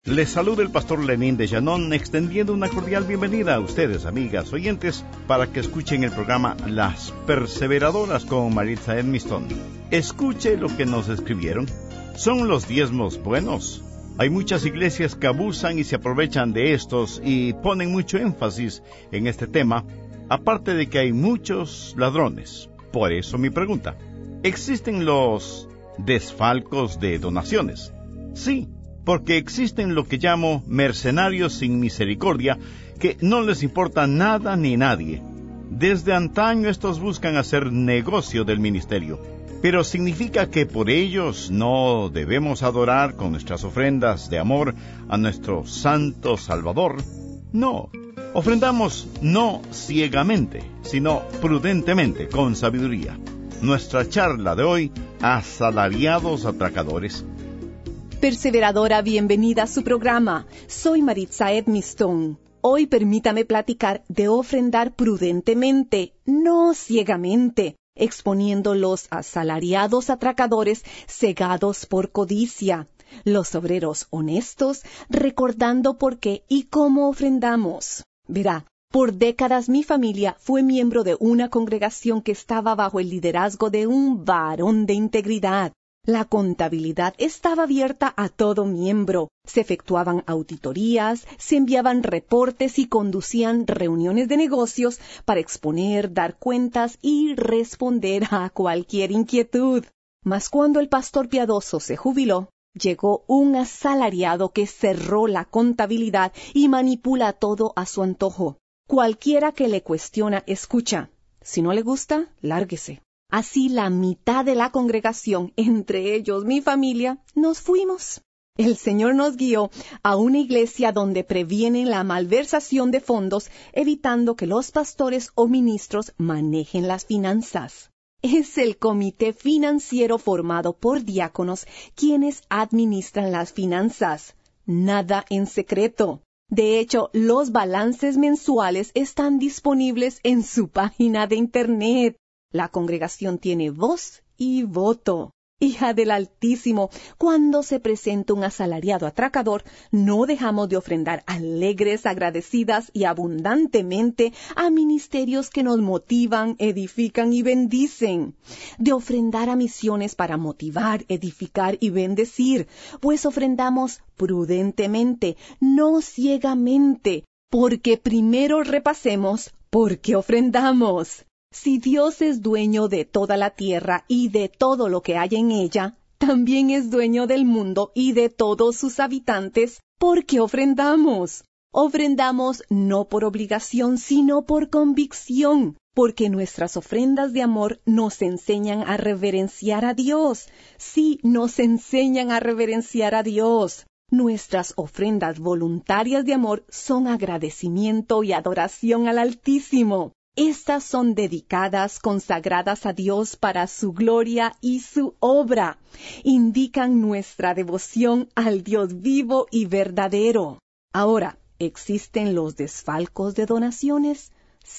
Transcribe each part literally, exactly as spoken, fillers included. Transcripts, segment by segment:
Les saluda el pastor Lenín de Llanón, extendiendo una cordial bienvenida a ustedes, amigas oyentes, para que escuchen el programa Las Perseveradoras con Maritza Edmiston. Escuche lo que nos escribieron. ¿Son los diezmos buenos? Hay muchas iglesias que abusan y se aprovechan de estos y ponen mucho énfasis en este tema, aparte de que hay muchos ladrones. Por eso mi pregunta, ¿existen los desfalcos de donaciones? Sí. Porque existen lo que llamo mercenarios sin misericordia, que no les importa nada ni nadie. Desde antaño estos buscan hacer negocio del ministerio. Pero ¿significa que por ellos no debemos adorar con nuestras ofrendas de amor a nuestro Santo Salvador? No. Ofrendamos no ciegamente, sino prudentemente, con sabiduría. Nuestra charla de hoy, asalariados atracadores. Perseveradora, bienvenida a su programa. Soy Maritza Edmiston. Hoy permítame platicar de ofrendar prudentemente, no ciegamente, exponiendo los asalariados atracadores cegados por codicia, los obreros honestos, recordando por qué y cómo ofrendamos. Verá, por décadas mi familia fue miembro de una congregación que estaba bajo el liderazgo de un varón de integridad. La contabilidad estaba abierta a todo miembro. Se efectuaban auditorías, se enviaban reportes y conducían reuniones de negocios para exponer, dar cuentas y responder a cualquier inquietud. Mas cuando el pastor piadoso se jubiló, llegó un asalariado que cerró la contabilidad y manipula todo a su antojo. Cualquiera que le cuestiona, escucha. Si no le gusta, lárguese. Así la mitad de la congregación, entre ellos mi familia, nos fuimos. El Señor nos guió a una iglesia donde previenen la malversación de fondos, evitando que los pastores o ministros manejen las finanzas. Es el comité financiero formado por diáconos quienes administran las finanzas. Nada en secreto. De hecho, los balances mensuales están disponibles en su página de internet. La congregación tiene voz y voto. Hija del Altísimo, cuando se presenta un asalariado atracador, no dejamos de ofrendar alegres, agradecidas y abundantemente a ministerios que nos motivan, edifican y bendicen. De ofrendar a misiones para motivar, edificar y bendecir, pues ofrendamos prudentemente, no ciegamente, porque primero repasemos por qué ofrendamos. Si Dios es dueño de toda la tierra y de todo lo que hay en ella, también es dueño del mundo y de todos sus habitantes, ¿por qué ofrendamos? Ofrendamos no por obligación, sino por convicción, porque nuestras ofrendas de amor nos enseñan a reverenciar a Dios. Sí, nos enseñan a reverenciar a Dios. Nuestras ofrendas voluntarias de amor son agradecimiento y adoración al Altísimo. Estas son dedicadas, consagradas a Dios para su gloria y su obra. Indican nuestra devoción al Dios vivo y verdadero. Ahora, ¿existen los desfalcos de donaciones?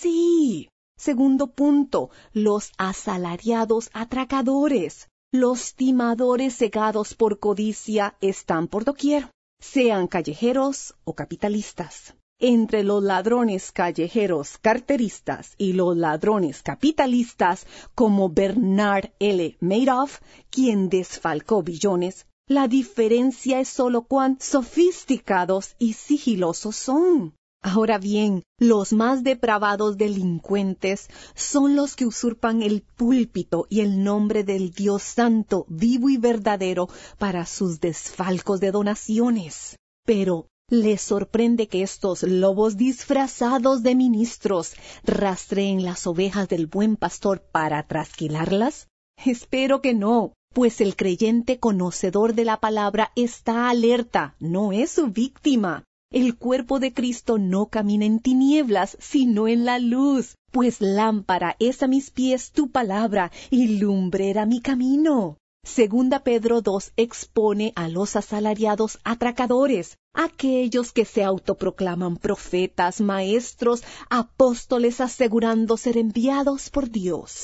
Sí. Segundo punto, los asalariados atracadores. Los timadores cegados por codicia están por doquier, sean callejeros o capitalistas. Entre los ladrones callejeros carteristas y los ladrones capitalistas, como Bernard L. Madoff, quien desfalcó billones, la diferencia es solo cuán sofisticados y sigilosos son. Ahora bien, los más depravados delincuentes son los que usurpan el púlpito y el nombre del Dios Santo, vivo y verdadero, para sus desfalcos de donaciones. Pero ¿les sorprende que estos lobos disfrazados de ministros rastreen las ovejas del buen pastor para trasquilarlas? Espero que no, pues el creyente conocedor de la palabra está alerta, no es su víctima. El cuerpo de Cristo no camina en tinieblas, sino en la luz, pues lámpara es a mis pies tu palabra y lumbrera mi camino. Segunda Pedro dos expone a los asalariados atracadores, aquellos que se autoproclaman profetas, maestros, apóstoles, asegurando ser enviados por Dios.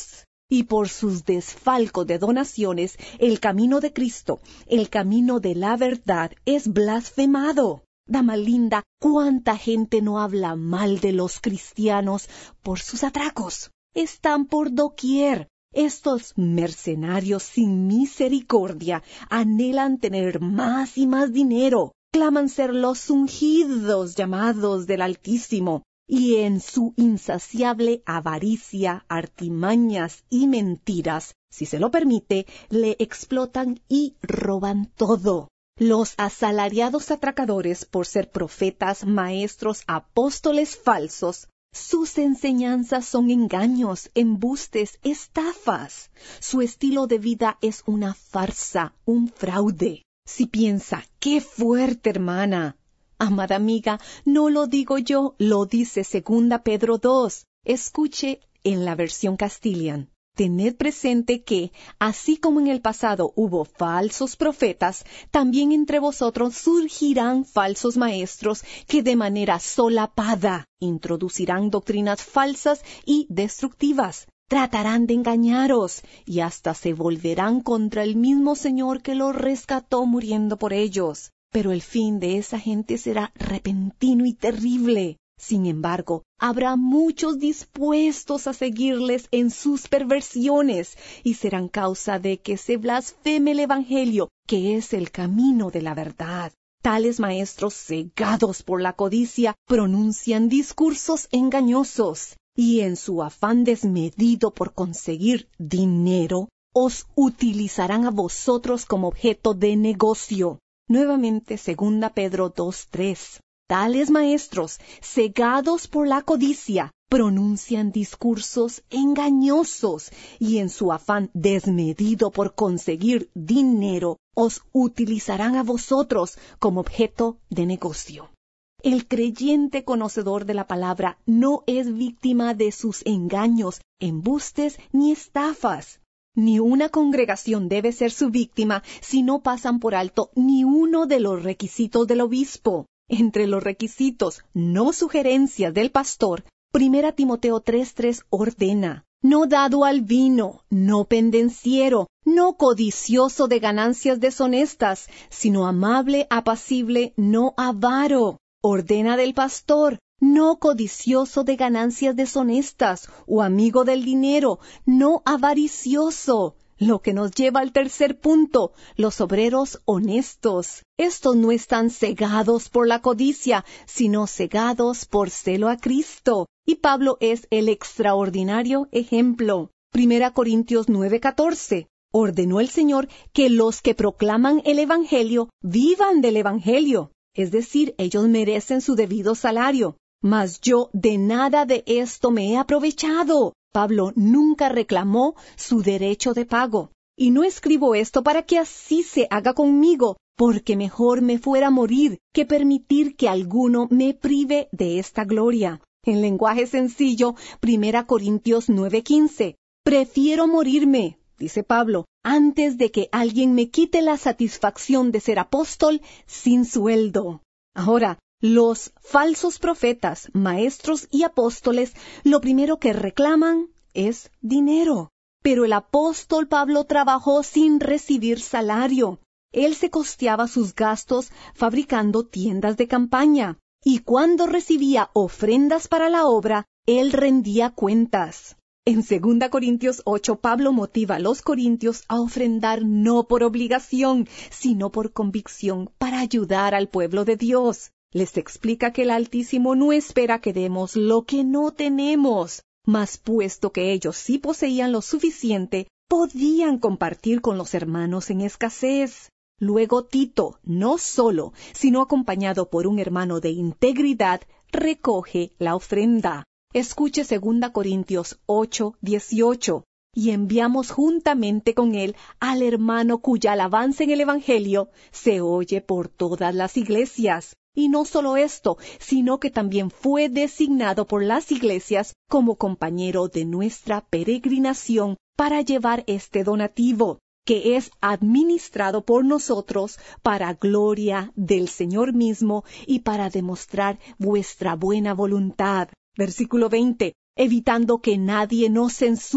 y por sus desfalcos de donaciones, el camino de Cristo, el camino de la verdad, es blasfemado. Dama linda, ¿cuánta gente no habla mal de los cristianos por sus atracos? Están por doquier. Estos mercenarios sin misericordia anhelan tener más y más dinero, claman ser los ungidos llamados del Altísimo, y en su insaciable avaricia, artimañas y mentiras, si se lo permite, le explotan y roban todo. Los asalariados atracadores, por ser profetas, maestros, apóstoles falsos, sus enseñanzas son engaños, embustes, estafas. Su estilo de vida es una farsa, un fraude. Si piensa, ¡qué fuerte, hermana! Amada amiga, no lo digo yo, lo dice Segunda Pedro dos. Escuche en la versión Castilian. Tened presente que, así como en el pasado hubo falsos profetas, también entre vosotros surgirán falsos maestros que de manera solapada introducirán doctrinas falsas y destructivas. Tratarán de engañaros y hasta se volverán contra el mismo Señor que los rescató muriendo por ellos. Pero el fin de esa gente será repentino y terrible. Sin embargo, habrá muchos dispuestos a seguirles en sus perversiones y serán causa de que se blasfeme el Evangelio, que es el camino de la verdad. Tales maestros, cegados por la codicia, pronuncian discursos engañosos y en su afán desmedido por conseguir dinero, os utilizarán a vosotros como objeto de negocio. Nuevamente, Segunda Pedro dos tres. Tales maestros, cegados por la codicia, pronuncian discursos engañosos y en su afán desmedido por conseguir dinero, os utilizarán a vosotros como objeto de negocio. El creyente conocedor de la palabra no es víctima de sus engaños, embustes ni estafas. Ni una congregación debe ser su víctima si no pasan por alto ni uno de los requisitos del obispo. Entre los requisitos, no sugerencias del pastor, Primera Timoteo tres tres ordena: no dado al vino, no pendenciero, no codicioso de ganancias deshonestas, sino amable, apacible, no avaro. Ordena del pastor: no codicioso de ganancias deshonestas o amigo del dinero, no avaricioso. Lo que nos lleva al tercer punto, los obreros honestos. Estos no están cegados por la codicia, sino cegados por celo a Cristo. Y Pablo es el extraordinario ejemplo. Primera Corintios nueve catorce. Ordenó el Señor que los que proclaman el Evangelio vivan del Evangelio. Es decir, ellos merecen su debido salario. Mas yo de nada de esto me he aprovechado. Pablo nunca reclamó su derecho de pago. Y no escribo esto para que así se haga conmigo, porque mejor me fuera morir que permitir que alguno me prive de esta gloria. En lenguaje sencillo, Primera Corintios nueve quince. Prefiero morirme, dice Pablo, antes de que alguien me quite la satisfacción de ser apóstol sin sueldo. Ahora, los falsos profetas, maestros y apóstoles, lo primero que reclaman es dinero. Pero el apóstol Pablo trabajó sin recibir salario. Él se costeaba sus gastos fabricando tiendas de campaña. Y cuando recibía ofrendas para la obra, él rendía cuentas. En Segunda Corintios ocho, Pablo motiva a los corintios a ofrendar no por obligación, sino por convicción para ayudar al pueblo de Dios. Les explica que el Altísimo no espera que demos lo que no tenemos, mas puesto que ellos sí poseían lo suficiente, podían compartir con los hermanos en escasez. Luego Tito, no solo, sino acompañado por un hermano de integridad, recoge la ofrenda. Escuche Segunda Corintios ocho dieciocho. Y enviamos juntamente con él al hermano cuya alabanza en el Evangelio se oye por todas las iglesias. Y no solo esto, sino que también fue designado por las iglesias como compañero de nuestra peregrinación para llevar este donativo, que es administrado por nosotros para gloria del Señor mismo y para demostrar vuestra buena voluntad. Versículo veinte. Evitando que nadie nos censure,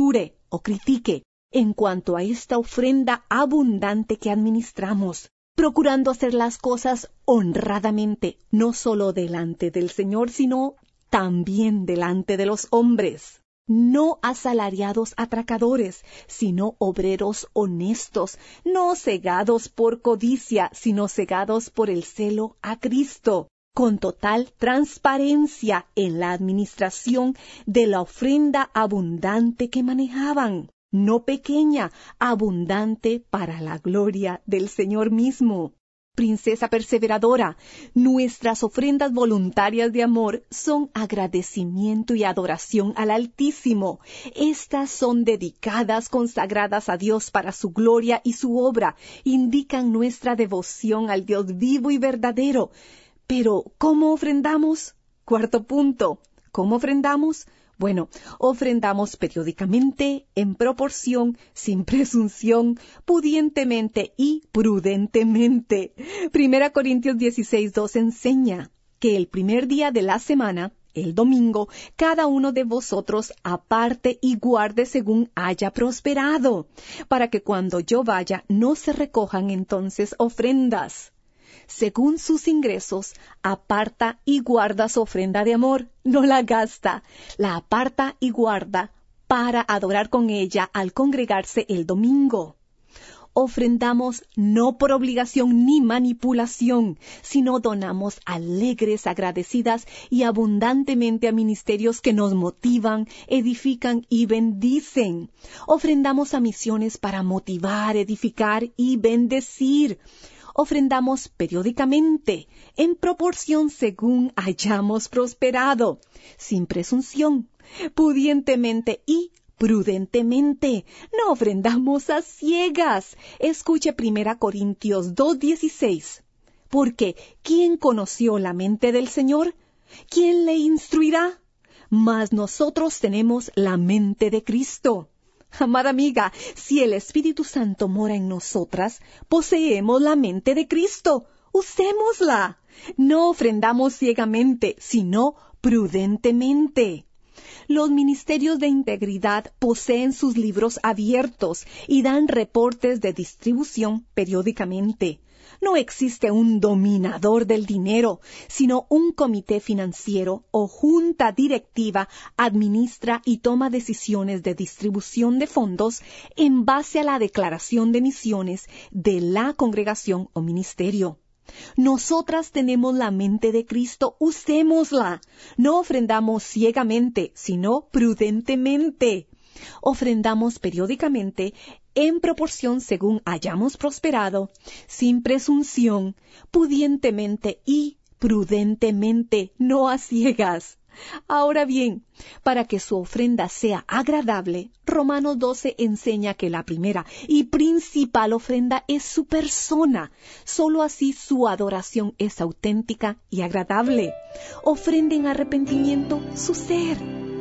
o critique en cuanto a esta ofrenda abundante que administramos, procurando hacer las cosas honradamente, no solo delante del Señor, sino también delante de los hombres. No asalariados atracadores, sino obreros honestos, no cegados por codicia, sino cegados por el celo a Cristo, con total transparencia en la administración de la ofrenda abundante que manejaban, no pequeña, abundante para la gloria del Señor mismo. Princesa perseveradora, nuestras ofrendas voluntarias de amor son agradecimiento y adoración al Altísimo. Estas son dedicadas, consagradas a Dios para su gloria y su obra. Indican nuestra devoción al Dios vivo y verdadero. Pero, ¿cómo ofrendamos? Cuarto punto, ¿cómo ofrendamos? Bueno, ofrendamos periódicamente, en proporción, sin presunción, pudientemente y prudentemente. Primera Corintios dieciséis dos enseña que el primer día de la semana, el domingo, cada uno de vosotros aparte y guarde según haya prosperado, para que cuando yo vaya no se recojan entonces ofrendas. Según sus ingresos, aparta y guarda su ofrenda de amor, no la gasta, la aparta y guarda para adorar con ella al congregarse el domingo. Ofrendamos no por obligación ni manipulación, sino donamos alegres, agradecidas y abundantemente a ministerios que nos motivan, edifican y bendicen. Ofrendamos a misiones para motivar, edificar y bendecir. Ofrendamos periódicamente, en proporción según hayamos prosperado, sin presunción, pudientemente y prudentemente. No ofrendamos a ciegas. Escuche Primera Corintios dos dieciséis. Porque, ¿quién conoció la mente del Señor? ¿Quién le instruirá? Mas nosotros tenemos la mente de Cristo. Amada amiga, si el Espíritu Santo mora en nosotras, poseemos la mente de Cristo. Usémosla. No ofrendamos ciegamente, sino prudentemente. Los ministerios de integridad poseen sus libros abiertos y dan reportes de distribución periódicamente. No existe un dominador del dinero, sino un comité financiero o junta directiva administra y toma decisiones de distribución de fondos en base a la declaración de misiones de la congregación o ministerio. Nosotras tenemos la mente de Cristo, usémosla. No ofrendamos ciegamente, sino prudentemente. Ofrendamos periódicamente en proporción según hayamos prosperado, sin presunción, pudientemente y prudentemente, no a ciegas. Ahora bien, para que su ofrenda sea agradable, Romanos doce enseña que la primera y principal ofrenda es su persona. Solo así su adoración es auténtica y agradable. Ofrende en arrepentimiento su ser.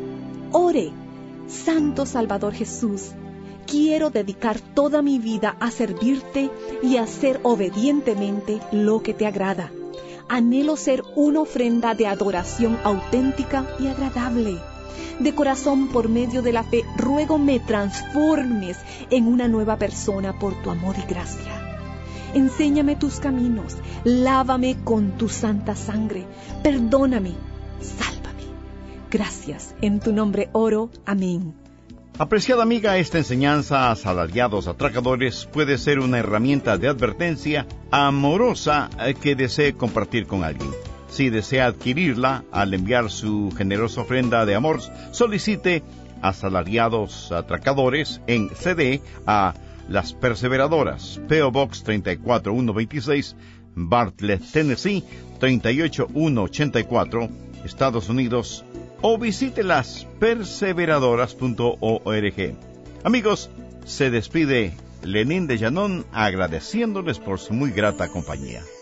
Ore, Santo Salvador Jesús, quiero dedicar toda mi vida a servirte y a hacer obedientemente lo que te agrada. Anhelo ser una ofrenda de adoración auténtica y agradable. De corazón, por medio de la fe, ruego me transformes en una nueva persona por tu amor y gracia. Enséñame tus caminos, lávame con tu santa sangre, perdóname, sálvame. Gracias, en tu nombre oro, amén. Apreciada amiga, esta enseñanza a asalariados atracadores puede ser una herramienta de advertencia amorosa que desee compartir con alguien. Si desea adquirirla, al enviar su generosa ofrenda de amor, solicite Asalariados Atracadores en C D a Las Perseveradoras, P O Box treinta y cuatro mil ciento veintiséis, Bartlett, Tennessee, treinta y ocho mil ciento ochenta y cuatro, Estados Unidos, o visite las perseveradoras punto org. Amigos, se despide Lenín de Llanón agradeciéndoles por su muy grata compañía.